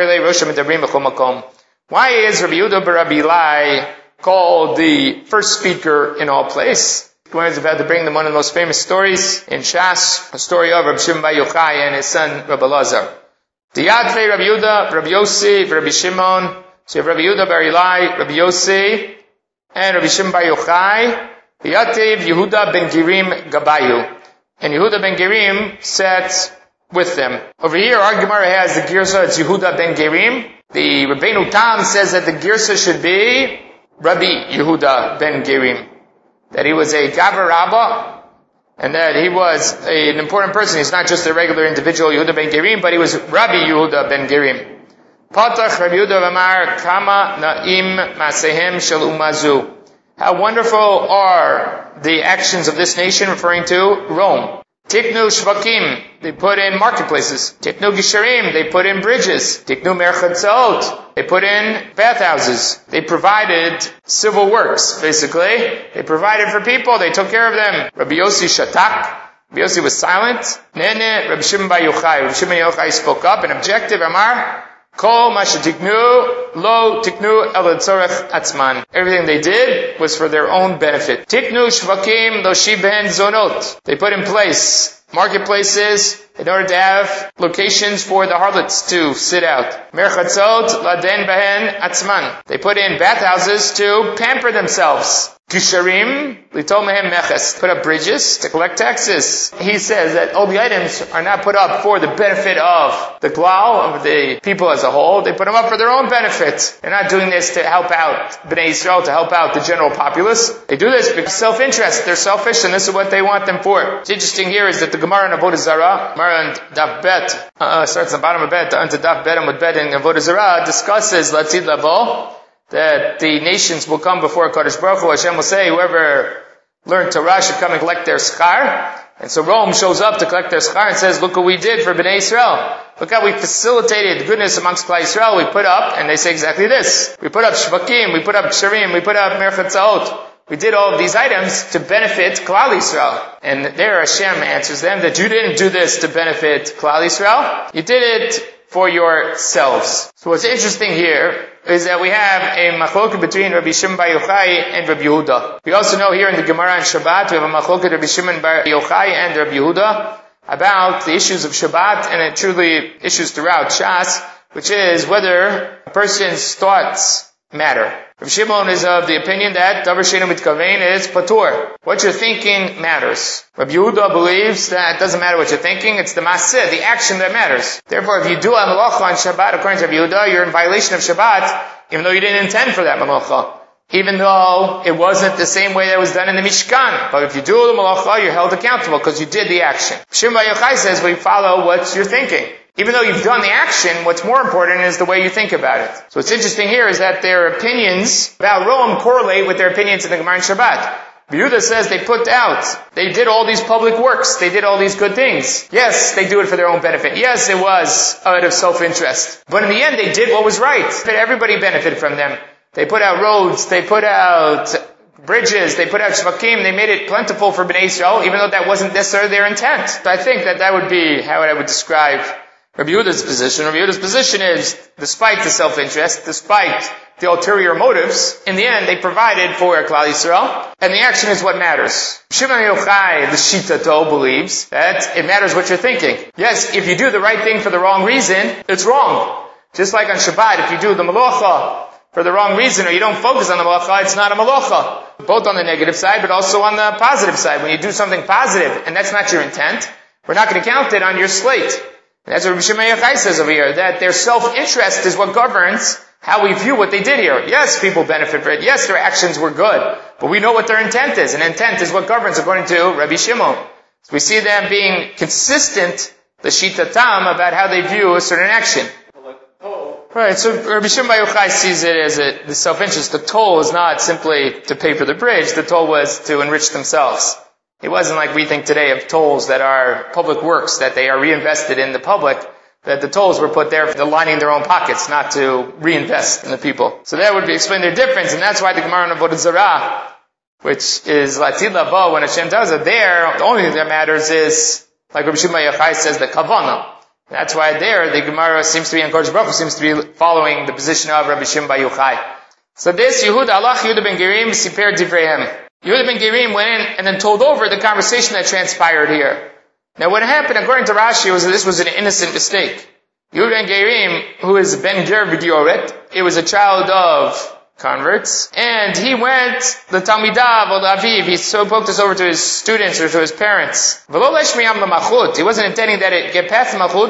Rabbi Yehuda bar Rabbi Eli called the first speaker in all place? The Gemara is about to bring them one of the most famous stories in Shas, a story of Rabbi Shimon bar Yochai and his son Rabbi Lazar. Diyatvei Rabbi Yehuda, Rabbi Yossi, Rabbi Shimon. So you have Rabbi Yehuda bar Eli, Rabbi Yossi, and Rabbi Shimon bar Yochai. Diyatev Yehuda ben Girim Gabayu. And Yehuda ben Girim sat with them. Over here, our Gemara has the Girsa, it's Yehuda ben Gerim. The Rabbeinu Tam says that the Girsa should be Rabbi Yehuda ben Gerim. That he was a Gavar Rabba, and that he was an important person. He's not just a regular individual, Yehuda ben Gerim, but he was Rabbi Yehuda ben Gerim. Patach Rabbi Yehuda v'amar kama na'im masehem shel umazu. How wonderful are the actions of this nation, referring to Rome. Tiknu shvakim, they put in marketplaces. Tiknu gisharim, they put in bridges. Tiknu merchatzot, they put in bathhouses. They provided civil works, basically. They provided for people, they took care of them. Rabbi Yossi shatak, Rabbi Yossi was silent. Nene, Rabbi Shimon bar Yochai. Rabbi Shimon bar Yochai spoke up and objective, Amar, Kol masha tiknu, lo tiknu el tzorech atzman. Everything they did was for their own benefit. Tiknu shvakim lo shiben zonot. They put in place marketplaces in order to have locations for the harlots to sit out. Merchatzot laden behen atzman. They put in bathhouses to pamper themselves. Gisharim, litol mehem meches, put up bridges to collect taxes. He says that all the items are not put up for the benefit of the klal, of the people as a whole. They put them up for their own benefit. They're not doing this to help out Bnei Yisrael, to help out the general populace. They do this because self-interest. They're selfish, and this is what they want them for. What's interesting here is that the Gemara in Avodah Zarah, Gemara and Daf Bet, starts on the bottom of Bet, onto Daf Bet and Bet in Avodah Zarah, discusses Latid Lavo, that the nations will come before Kadosh Baruch Hu. Hashem will say, whoever learned Torah should come and collect their schar. And so Rome shows up to collect their schar and says, look what we did for Bnei Yisrael. Look how we facilitated goodness amongst Klal Yisrael. We put up, and they say exactly this. We put up shvakim, we put up ksharim, we put up merchatzaot. We did all of these items to benefit Klal Yisrael. And there Hashem answers them that you didn't do this to benefit Klal Yisrael. You did it for yourselves. So what's interesting here is that we have a machloket between Rabbi Shimon bar Yochai and Rabbi Yehuda. We also know here in the Gemara on Shabbat, we have a machloket Rabbi Shimon bar Yochai and Rabbi Yehuda about the issues of Shabbat, and it truly issues throughout Shas, which is whether a person's thoughts matter. Rabbi Shimon is of the opinion that davar she'eino mitkaven is patur. What you're thinking matters. Rabbi Yehuda believes that it doesn't matter what you're thinking, it's the maseh, the action that matters. Therefore, if you do a malacha on Shabbat, according to Rabbi Yehuda, you're in violation of Shabbat, even though you didn't intend for that malacha. Even though it wasn't the same way that it was done in the Mishkan. But if you do the malacha, you're held accountable because you did the action. Shimon bar Yochai says, we follow what you're thinking. Even though you've done the action, what's more important is the way you think about it. So what's interesting here is that their opinions about Rome correlate with their opinions in the Gemara and Shabbat. Yehuda says they did all these public works, they did all these good things. Yes, they do it for their own benefit. Yes, it was out of self-interest. But in the end, they did what was right. Everybody benefited from them. They put out roads, they put out bridges, they put out shvakim, they made it plentiful for Bnei Yisrael, even though that wasn't necessarily their intent. So I think that would be how I would describe Rabbi Yehuda's position. Rabbi Yehuda's position is, despite the self-interest, despite the ulterior motives, in the end they provided for Klal Yisrael, and the action is what matters. Shimon Yochai, the Shitato, believes that it matters what you're thinking. Yes, if you do the right thing for the wrong reason, it's wrong. Just like on Shabbat, if you do the malacha for the wrong reason, or you don't focus on the malacha, it's not a malacha. Both on the negative side, but also on the positive side. When you do something positive, and that's not your intent, we're not going to count it on your slate. And that's what Rabbi Shimon Yochai says over here, that their self-interest is what governs how we view what they did here. Yes, people benefit from it. Yes, their actions were good. But we know what their intent is. And intent is what governs according to Rabbi Shimon. So we see them being consistent, the Shitatam, about how they view a certain action. Right, so Rabbi Shimon bar Yochai sees it as the self-interest. The toll is not simply to pay for the bridge. The toll was to enrich themselves. It wasn't like we think today of tolls that are public works, that they are reinvested in the public, that the tolls were put there for lining their own pockets, not to reinvest in the people. So that would be explain their difference, and that's why the Gemara on Avodah Zarah, which is Latid Lavo, when Hashem does it there, the only thing that matters is, like Rabbi Shimon bar Yochai says, the Kavanah. That's why there, the Gemara seems to be, and Kodesh Baruch Hu seems to be following the position of Rabbi Shimon bar Yochai. So this, Yehuda Alach Yehuda ben Gerim Siper Divreihem. Yehuda ben Gerim went in and then told over the conversation that transpired here. Now what happened, according to Rashi, was that this was an innocent mistake. Yehuda ben Gerim, who is Ben Ger V'Gioret, it was a child of converts, and he went, the Talmidav or the Aviv, he spoke this over to his students or to his parents. He wasn't intending that it get past the Machut,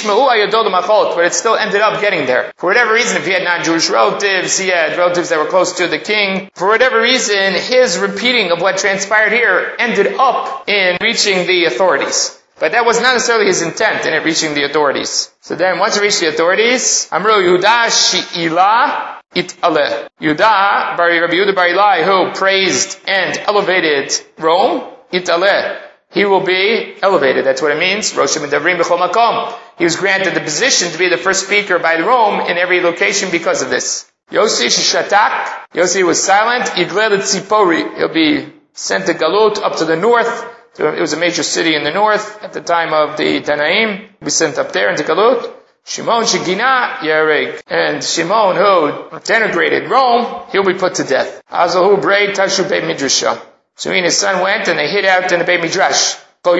but it still ended up getting there. For whatever reason, if he had non-Jewish relatives, he had relatives that were close to the king, for whatever reason, his repeating of what transpired here ended up in reaching the authorities. But that was not necessarily his intent in it reaching the authorities. So then, once it reached the authorities, Amru Yehuda She'ilah It'aleh. Yehuda, Rabbi Yehuda bar Ilai, who praised and elevated Rome, It'aleh. He will be elevated. That's what it means. Rosh Medavrim B'chol Makom. He was granted the position to be the first speaker by Rome in every location because of this. Yossi Shishatak. Yossi was silent. Yigled Tzipori. He'll be sent to Galut up to the north. It was a major city in the north at the time of the Tanaim. He'll be sent up there into Galut. Shimon Shigina Yereg. And Shimon, who denigrated Rome, he'll be put to death. Azahu Brei Tashu Beit Midrasha. So he and his son went and they hid out in the Beit Midrash.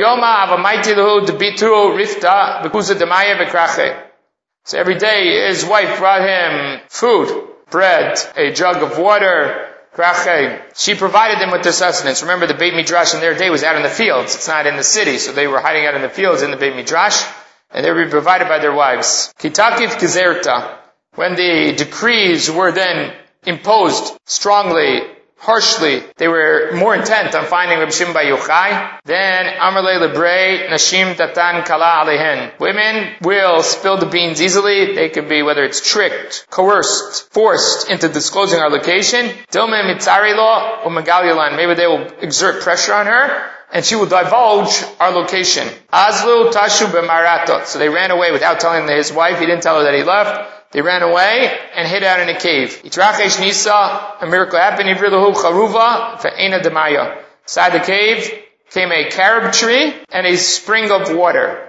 So every day his wife brought him food, bread, a jug of water, krache. She provided them with their sustenance. Remember, the Beit Midrash in their day was out in the fields. It's not in the city. So they were hiding out in the fields in the Beit Midrash. And they would be provided by their wives. Kitakif Kizerta. When the decrees were then imposed strongly, harshly, they were more intent on finding Rabbi Shimon bar Yochai. Then Amarle Lebrei Nashim Tatan Kala Alehen. Women will spill the beans easily. They could be, whether it's tricked, coerced, forced into disclosing our location. Dilme Mitzari Lo or Megalilan. Maybe they will exert pressure on her, and she will divulge our location. Azlu Tashu B'Maratot. So they ran away without telling his wife. He didn't tell her that he left. They ran away and hid out in a cave. Yitrachesh Nisa, a miracle happened. Ivrilahu Charuva Fe'ena Demaya. Inside the cave, came a carob tree and a spring of water.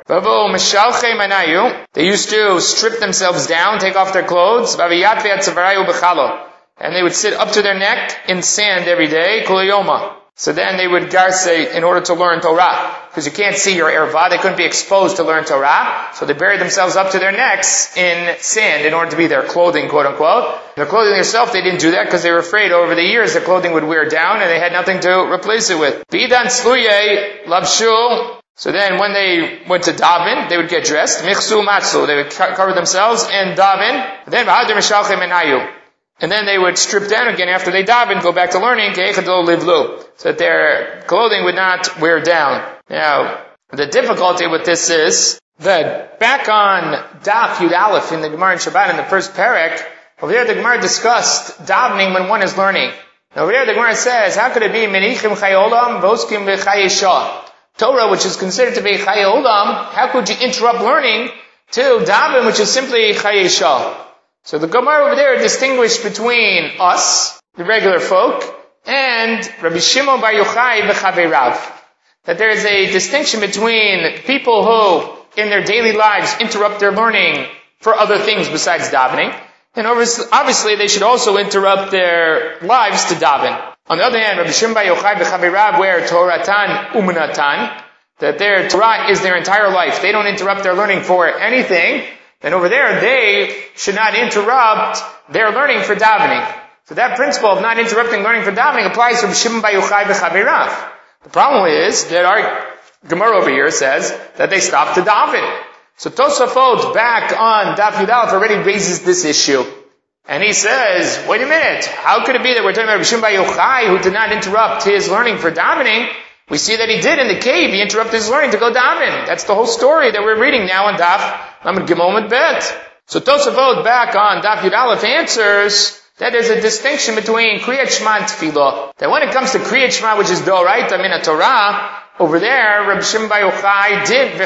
They used to strip themselves down, take off their clothes, and they would sit up to their neck in sand every day, kulayoma. So then they would garsei in order to learn Torah. Because you can't see your erva, they couldn't be exposed to learn Torah. So they buried themselves up to their necks in sand in order to be their clothing, quote unquote. Their clothing themselves, they didn't do that because they were afraid over the years their clothing would wear down and they had nothing to replace it with. Bidan sluye labshu. So then when they went to daven, they would get dressed. Michsu matsu. They would cover themselves and daven. Then v'hadir mishalchem enayu. And then they would strip down again after they daven, go back to learning, so that their clothing would not wear down. Now, the difficulty with this is that back on Daf Yud Aleph in the Gemara in Shabbat in the first parak, over there the Gemara discussed davening when one is learning. Now over there the Gemara says, how could it be menichim chay olam voskim v'chay shah? Torah, which is considered to be chay olam, how could you interrupt learning to daven, which is simply chay shah? So the Gemara over there distinguished between us, the regular folk, and Rabbi Shimon Bar Yochai v'chaverav. That there is a distinction between people who, in their daily lives, interrupt their learning for other things besides davening. And obviously they should also interrupt their lives to daven. On the other hand, Rabbi Shimon Bar Yochai v'chaverav, where Toratan u'munatan, that their Torah is their entire life. They don't interrupt their learning for anything. And over there, they should not interrupt their learning for davening. So that principle of not interrupting learning for davening applies to Shimon Bar Yochai v'chaverav. The problem is that our Gemara over here says that they stopped to daven. So Tosafot back on Daf Yud Aleph already raises this issue. And he says, wait a minute, how could it be that we're talking about Shimon Bar Yochai who did not interrupt his learning for davening? We see that he did in the cave. He interrupted his learning to go daven. That's the whole story that we're reading now on Daf Lamed Gimel Bet. So Tosafot back on Daf Yud Aleph answers that there's a distinction between Kriyat Shema and Tefillah. That when it comes to Kriyat Shema, which is Doraita Min Torah, over there, Rabbi Shimon Bar Yochai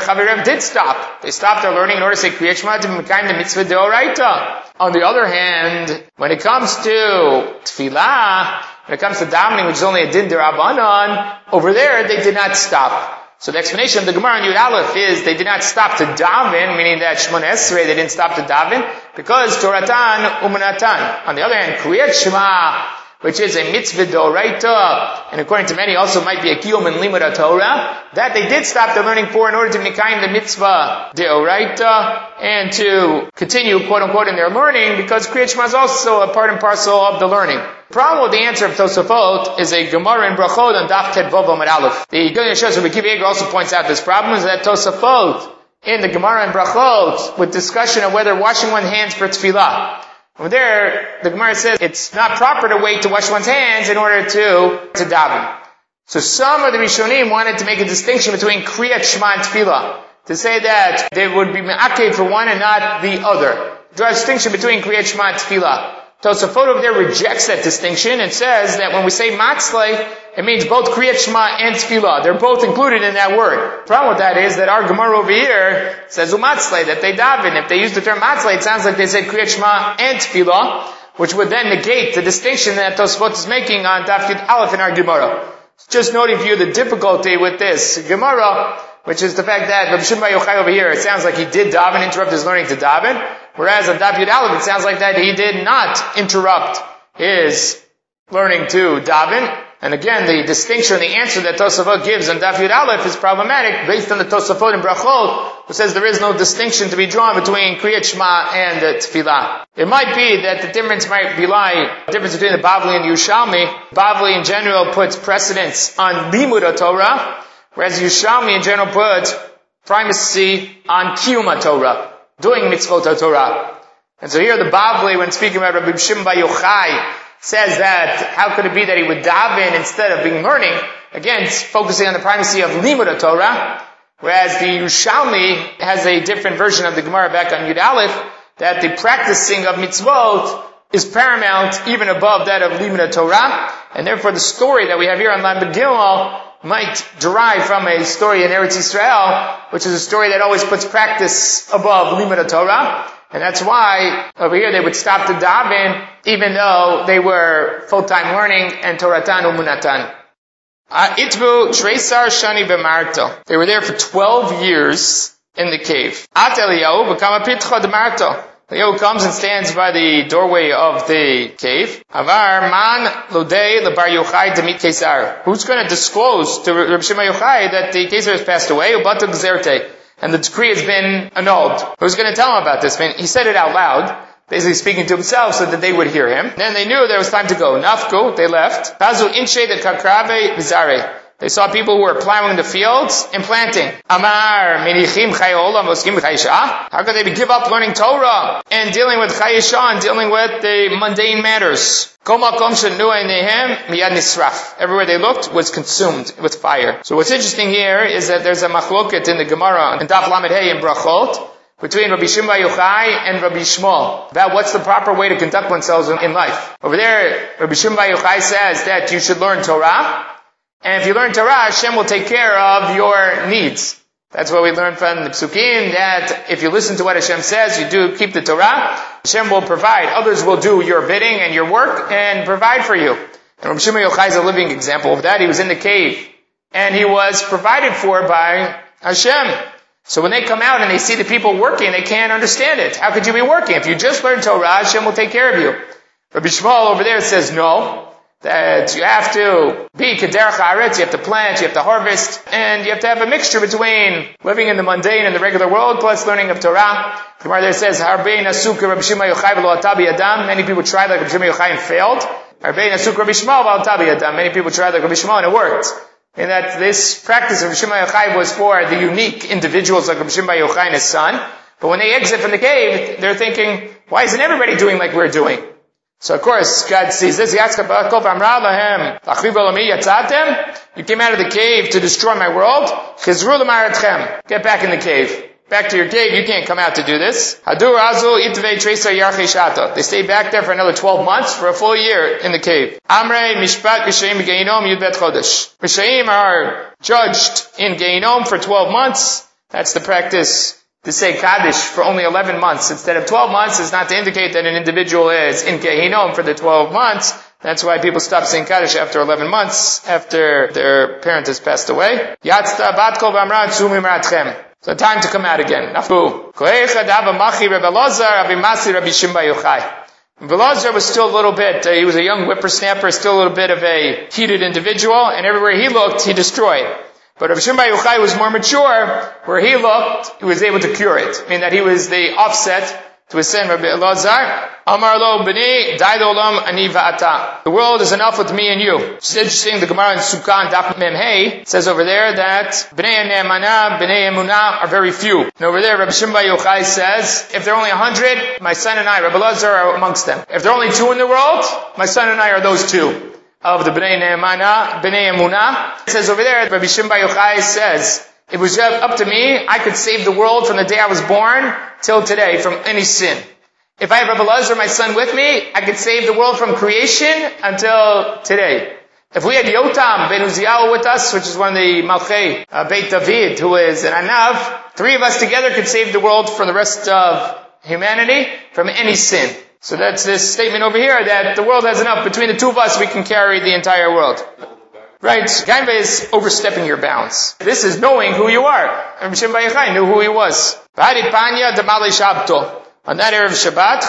did stop. They stopped their learning in order to say Kriyat Shema to be kind of mitzvah Doraita. On the other hand, when it comes to Tefillah, when it comes to davening, which is only a din derabanan, over there they did not stop. So the explanation of the Gemara in Yud Aleph is they did not stop to daven, meaning that Shemona Esrei, they didn't stop to daven, because Toratan u'munatan. On the other hand, Kriyat Shema, which is a mitzvah d'oraita, and according to many also might be a kiyum in limud Torah, that they did stop their learning for in order to mikayim the mitzvah d'oraita, and to continue, quote unquote, in their learning, because Kriyat Shema is also a part and parcel of the learning. The problem with the answer of Tosafot is a Gemara in Brachot on Daf Tet Vav Amud Aleph. The Gilyon Shos Rabbi Akiva Eiger also points out this problem is that Tosafot in the Gemara in Brachot with discussion of whether washing one's hands for tefillah. Over there, the Gemara says it's not proper to wait to wash one's hands in order to daven. So some of the Rishonim wanted to make a distinction between Kriyat Shema and tefillah, to say that they would be me'akev for one and not the other. Draw a distinction between Kriyat Shema and tefillah. Tosafot over there rejects that distinction and says that when we say matzlei, it means both Kriyat Shema and Tefillah. They're both included in that word. The problem with that is that our Gemara over here says umatzlei, that they daven. If they use the term matzlei, it sounds like they said Kriyat Shema and Tefillah, which would then negate the distinction that Tosafot is making on Daf Yud Aleph in our Gemara. Just noting for you the difficulty with this Gemara, which is the fact that Rabbi Shimon Bar Yochai over here, it sounds like he did daven, interrupt his learning to daven, whereas on Daf Yud Aleph, it sounds like that he did not interrupt his learning to daven. And again, the distinction, the answer that Tosafot gives on Daf Yud Aleph is problematic based on the Tosafot in Brachot, who says there is no distinction to be drawn between Kriyat Shema and Tefillah. It might be that the difference might be the difference between the Bavli and the Yerushalmi. Bavli in general puts precedence on Limud Torah, whereas Yerushalmi in general puts primacy on Kiyum Torah, doing mitzvot Torah. And so here the Bavli, when speaking about Rabbi Shimon Bar Yochai, says that how could it be that he would daven instead of being learning? Again, focusing on the primacy of Limud Torah, whereas the Yerushalmi has a different version of the Gemara back on Yud Aleph, that the practicing of mitzvot is paramount even above that of Limud Torah, and therefore the story that we have here on Lamed Gimel might derive from a story in Eretz Yisrael, which is a story that always puts practice above Limud Torah. And that's why over here they would stop to daven, even though they were full-time learning and Toratan u'munatan. Itvu Tresar Shani B'Marto. They were there for 12 years in the cave. At Eliyahu B'Kama Pitcha D'Marto. Eliyahu comes and stands by the doorway of the cave. Avar Man Lodei Lebar Yochai Demit Kesar. Who's going to disclose to Rabbi Shimon Yochai that the Kesar has passed away? Ubatu Gzerte. And the decree has been annulled. Who's going to tell him about this? I mean, he said it out loud, basically speaking to himself so that they would hear him. Then they knew there was time to go. Nafku, they left. Tazu Inshe de Kakrabe Bizare. They saw people who were plowing the fields and planting. Amar Menichim Chayolam Oskim Chayisha. How could they give up learning Torah and dealing with Chayisha and dealing with the mundane matters? Everywhere they looked was consumed with fire. So what's interesting here is that there's a machloket in the Gemara in Daf Lamed Hey in Brachot between Rabbi Shimon Bar Yochai and Rabbi Shmuel about what's the proper way to conduct oneself in life. Over there, Rabbi Shimon Bar Yochai says that you should learn Torah, and if you learn Torah, Hashem will take care of your needs. That's what we learned from the Psukim, that if you listen to what Hashem says, you do keep the Torah, Hashem will provide. Others will do your bidding and your work and provide for you. And Rabbi Shimon Yochai is a living example of that. He was in the cave, and he was provided for by Hashem. So when they come out and they see the people working, they can't understand it. How could you be working? If you just learn Torah, Hashem will take care of you. Rabbi Shmuel over there says no. That you have to be kederach haaretz, you have to plant, you have to harvest, and you have to have a mixture between living in the mundane and the regular world, plus learning of Torah. The Gemara there says, Harbein asuk Rabbi Shimon Yochai v'lo atabi adam. Many people tried like Rabbi Shimon Yochai and failed. Harbein asuk Rabbi Shmuel v'lo atabi adam. Many people tried like Rabbi Shmuel and it worked. And that this practice of Rabbi Shimon Yochai was for the unique individuals like Rabbi Shimon Yochai and his son. But when they exit from the cave, they're thinking, why isn't everybody doing like we're doing? So of course, God sees this. You came out of the cave to destroy my world. Get back in the cave. Back to your cave. You can't come out to do this. They stayed back there for another 12 months, for a full year in the cave. Rishaim are judged in Gehinom for 12 months. That's the practice. To say Kaddish for only 11 months instead of 12 months is not to indicate that an individual is in Gehinom for the 12 months. That's why people stop saying Kaddish after 11 months, after their parent has passed away. Yatzta bat kol v'amra tzu mimratchem. So time to come out again. Nafu. Kohecha dava machi Rebbe Elazar avimasi Rabbi Shimon Bar Yochai. Rebbe Elazar was still a little bit, he was a young whippersnapper, still a little bit of a heated individual, and everywhere he looked, he destroyed. But Rabbi Shimon Bar Yochai was more mature. Where he looked, he was able to cure it. I mean that he was the offset to his son, Rabbi Elazar. Amar lo b'ni, dai olam ani va'ata. The world is enough with me and you. It's interesting, the Gemara in Sukkah and Daf Mem Hey says over there that b'nei ne'emana, b'nei emunah are very few. And over there, Rabbi Shimon Bar Yochai says, if there are only 100, my son and I, Rabbi Elazar, are amongst them. If there are only 2 in the world, my son and I are those 2. Of the B'nai Ne'emana, B'nai Emunah. It says over there, Rabbi Shimon Bar Yochai says, it was up to me, I could save the world from the day I was born till today from any sin. If I have Rabbi Elazar, my son, with me, I could save the world from creation until today. If we had Yotam ben Uziyahu with us, which is one of the Malchei Beit David, who is an Anav, 3 of us together could save the world for the rest of humanity from any sin. So that's this statement over here that the world has enough. Between the 2 of us, we can carry the entire world. Right? Gaimba is overstepping your bounds. This is knowing who you are. Rabbi Shimon Bar Yochai knew who he was. On that Erev Shabbat,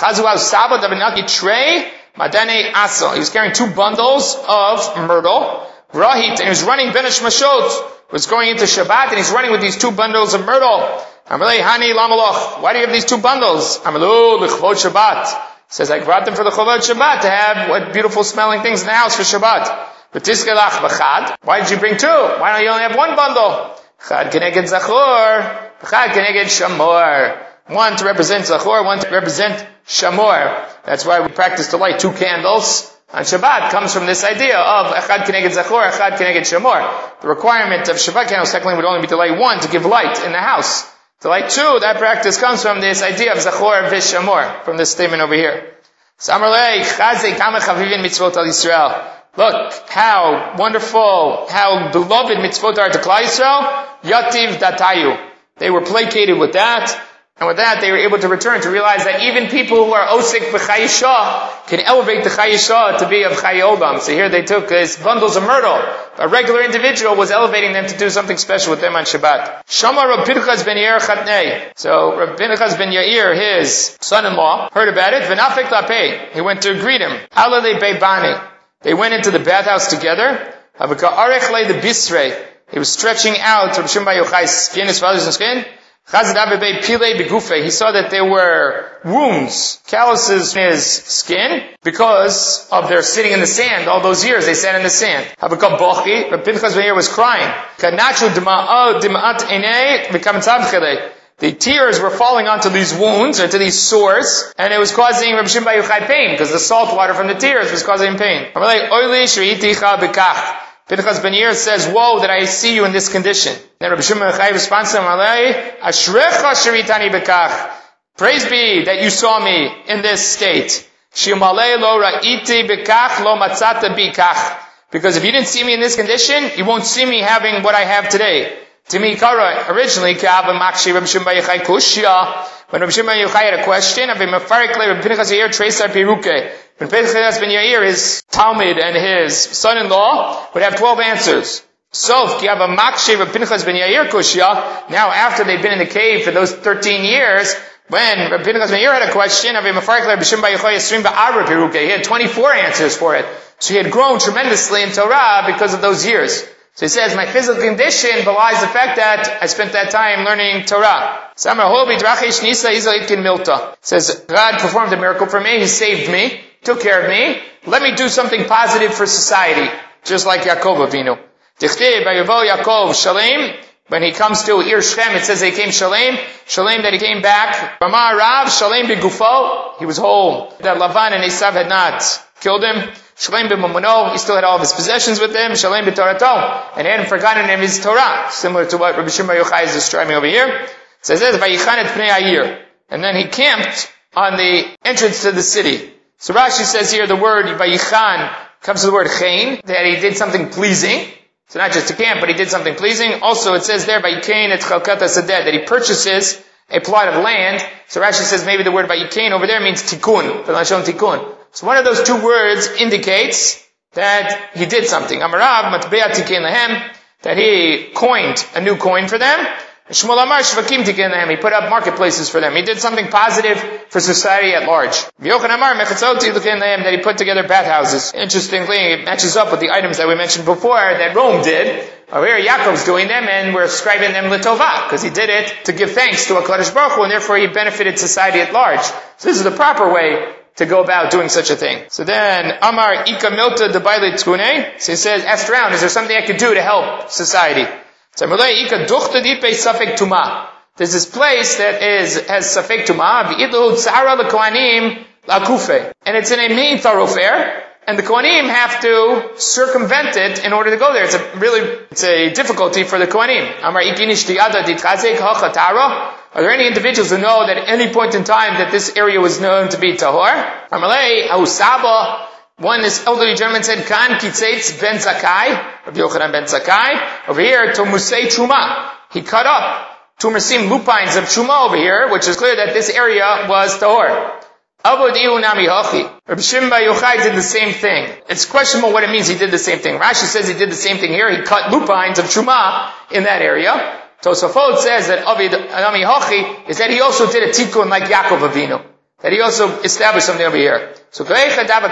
he was carrying 2 bundles of myrtle. Rahit, and he was running Ben Hashmashot, was going into Shabbat, and he's running with these 2 bundles of myrtle. Amalei Hani Lamaloch. Why do you have these 2 bundles? Amalu L'chvod Shabbat. Says, I brought them for the Chovot Shabbat to have what beautiful smelling things in the house for Shabbat. But Tiskelach B'chad. Why did you bring 2? Why don't you only have 1 bundle? Chad Keneged Zachor. Chad Keneged Shamor. 1 to represent Zachor, 1 to represent Shamor. That's why we practice to light 2 candles on Shabbat. Comes from this idea of Echad Keneged Zachor, Echad Keneged Shamor. The requirement of Shabbat candles technically would only be to light 1 to give light in the house. To light 2, that practice comes from this idea of Zachor Vishamor, from this statement over here. Look how wonderful, how beloved mitzvot are to Klal Yisrael. Yativ datayu. They were placated with that, and with that they were able to return to realize that even people who are osik b'chayisha can elevate the chayisha to be of chayodam. So here they took these bundles of myrtle A regular individual was elevating them to do something special with them on Shabbat. Shama Rab Pinchas ben Yair Chatnei. So Rab Pinchas ben Yair, his son-in-law, heard about it. V'nafek lapei. He went to greet him. Alalei beibani. They went into the bathhouse together. Havaka arech le the bisrei. He was stretching out Reb Shimon bar Yochai's skin, his father's skin. He saw that there were wounds, calluses in his skin because of their sitting in the sand. All those years they sat in the sand. Reb Pinchas ben Yair was crying. The tears were falling onto these wounds, or to these sores, and it was causing Reb Shimon bar Yochai pain, because the salt water from the tears was causing him pain. Pinchas ben Yair says, "Woe that I see you in this condition." Then Rabbi Shimon bar Yochai responds to him, "Ashrecha sheritani bekach." Praise be that you saw me in this state. Shimalei lo ra'iti bekach lo matzata bikach. Because if you didn't see me in this condition, you won't see me having what I have today. Timikara, originally, Ka'ava Makshi Rabbi Shimon bar Yochai Kushya. When Rabbi Shimon bar Yochai had a question, Rabbi Pinchas ben Yair Tresar Piruke. When Pinchas ben Yair, his Talmud and his son-in-law, would have 12 answers. So, Ka'ava Makshi Rabbi Pinchas ben Yair Kushya. Now, after they'd been in the cave for those 13 years, when Rabbi Pinchas ben Yair had a question, Rabbi Shimon bar Yochai Esrim ba'arba Piruke. He had 24 answers for it. So he had grown tremendously in Torah because of those years. So he says, my physical condition belies the fact that I spent that time learning Torah. Says, God performed a miracle for me. He saved me, took care of me. Let me do something positive for society, just like Yaakov Avinu. When he comes to Ir Shem, it says he came Shalem. Shalem that he came back. Ramah Rav, Shalem b'gufo. He was whole. That Lavan and Esav had not killed him. Shalem b'mamono. He still had all of his possessions with him. Shalem b'torato. And he hadn't forgotten his Torah. Similar to what Rabbi Shimon bar Yochai is describing over here. It says this, Vayichan et pnei ha'ir. And then he camped on the entrance to the city. So Rashi says here the word Vayichan comes to the word chen, that he did something pleasing. So not just to camp, but he did something pleasing. Also it says there, Vayikain et chalkat hasadeh, that he purchases a plot of land. So Rashi says maybe the word Vayikain over there means tikkun, v'lashon tikkun. So one of those two words indicates that he did something. Amarav matbea tikkun lahem, that he coined a new coin for them. Shmuel Amar shvakim tikkun lahem, he put up marketplaces for them. He did something positive for society at large. V'yochanan Amar mechatzot tikkun lahem, that he put together bathhouses. Interestingly, it matches up with the items that we mentioned before that Rome did. Over here, Yaakov's doing them, and we're ascribing them l'tovah, because he did it to give thanks to HaKadosh Baruch Hu, and therefore he benefited society at large. So this is the proper way to go about doing such a thing. So then, Amar Ika Milta Debaile Tkune. So he says, asked around, is there something I could do to help society? So There's this place that has Safek Tumah, and it's in a main thoroughfare, and the Kohanim have to circumvent it in order to go there. It's a difficulty for the Kohanim. Amar Ikinish Diada Ditkazek Hachatara. Are there any individuals who know that at any point in time that this area was known to be tahor? Amalei Hausaba. One is elderly gentleman said, Kan Kitzetz ben Zakai, Rabbi Yochanan ben Zakai. Over here, Tomusei Truma. He cut up Tumersim lupines of Truma over here, which is clear that this area was tahor. Avodiu Nami Hachi. Rabbi Shimon bar Yochai did the same thing. It's questionable what it means he did the same thing. Rashi says he did the same thing here. He cut lupines of Truma in that area. Tosafot says that Avid Nami Hachi is that he also did a tikkun like Yaakov Avinu. That he also established something over here. So the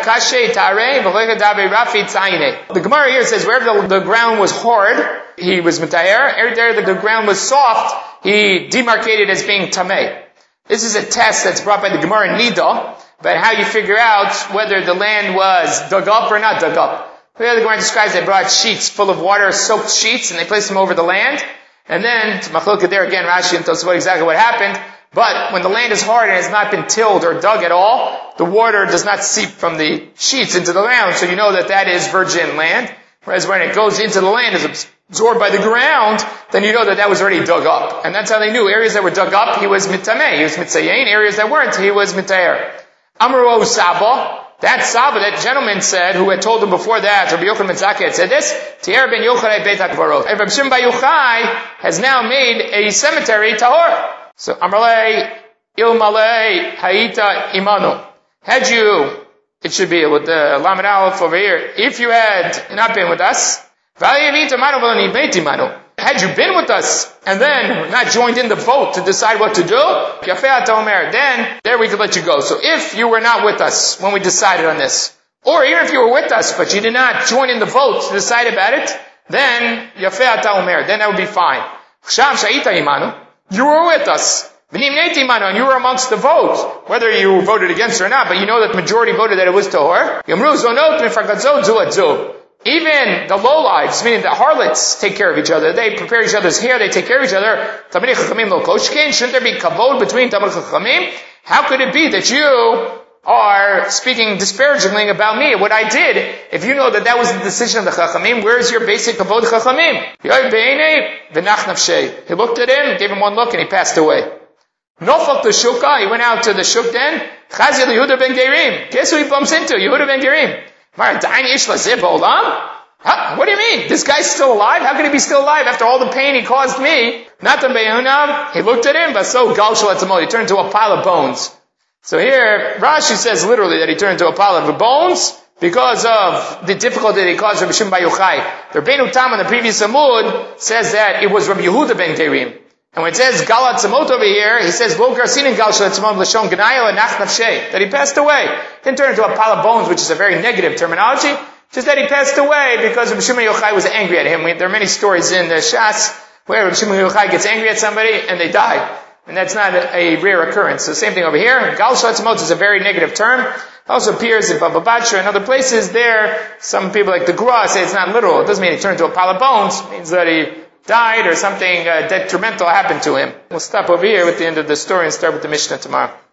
Gemara here says wherever the ground was hard, he was mitayer. Everywhere the ground was soft, he demarcated as being tameh. This is a test that's brought by the Gemara Nida about how you figure out whether the land was dug up or not dug up. The Gemara describes they brought sheets full of water, soaked sheets, and they placed them over the land. And then, to Machlokah there again, Rashi and Tosafot exactly what happened. But when the land is hard and has not been tilled or dug at all, the water does not seep from the sheets into the ground, so you know that is virgin land. Whereas when it goes into the land, is absorbed by the ground, then you know that was already dug up. And that's how they knew. Areas that were dug up, he was mitameh, he was mitzayin. Areas that weren't, he was mitayer. Amaro Saba, that Saba, that gentleman said, who had told him before that, Rabbi Yochanan ben Zakkai had said this, Tier ben Yochai Beit HaKvarot. And Rabbi Shimon bar Yochai has now made a cemetery tahor. So, Amalei, Ilmalei, Haita, Imanu. Had you, it should be with the Lamed Aleph over here, if you had not been with us, Had you been with us and then not joined in the vote to decide what to do, then there we could let you go. So if you were not with us when we decided on this, or even if you were with us but you did not join in the vote to decide about it, then then that would be fine. You were with us. And you were amongst the vote, whether you voted against it or not, but you know that the majority voted that it was tahor. Even the lowlives, meaning the harlots, take care of each other. They prepare each other's hair, they take care of each other. Shouldn't there be kavod between Talmid Chachamim? How could it be that you are speaking disparagingly about me, what I did, if you know that that was the decision of the Chachamim? Where is your basic kavod Chachamim? He looked at him, gave him one look, and he passed away. Nofak the Shukah, he went out to the Shuk den. Chazil Yehuda ben Gerim. Guess who he bumps into? Yehuda ben Gerim. What do you mean? This guy's still alive? How could he be still alive after all the pain he caused me? Natan Be'unav, he looked at him, but so Gal Shalatzamot, he turned into a pile of bones. So here, Rashi says literally that he turned into a pile of bones because of the difficulty that he caused Rabbi Shimon Bar Yochai. The Rabbeinu Tam on the previous Amud says that it was Rabbi Yehuda ben Gerim. And when it says Gal Atzamot over here, he says Lo Garsin Gal Shalatzamot L'Shon Ganayel and Nach Nafshei, that he passed away. Didn't turn into a pile of bones, which is a very negative terminology. Just that he passed away because Rabbi Shimon Yochai was angry at him. There are many stories in the Shas where Rabbi Shimon Yochai gets angry at somebody and they die. And that's not a rare occurrence. So same thing over here. Gal Shalatzamot is a very negative term. It also appears in Baba Batra and other places there. Some people like the Gra say it's not literal. It doesn't mean he turned into a pile of bones. It means that he died or something detrimental happened to him. We'll stop over here with the end of the story and start with the Mishnah tomorrow.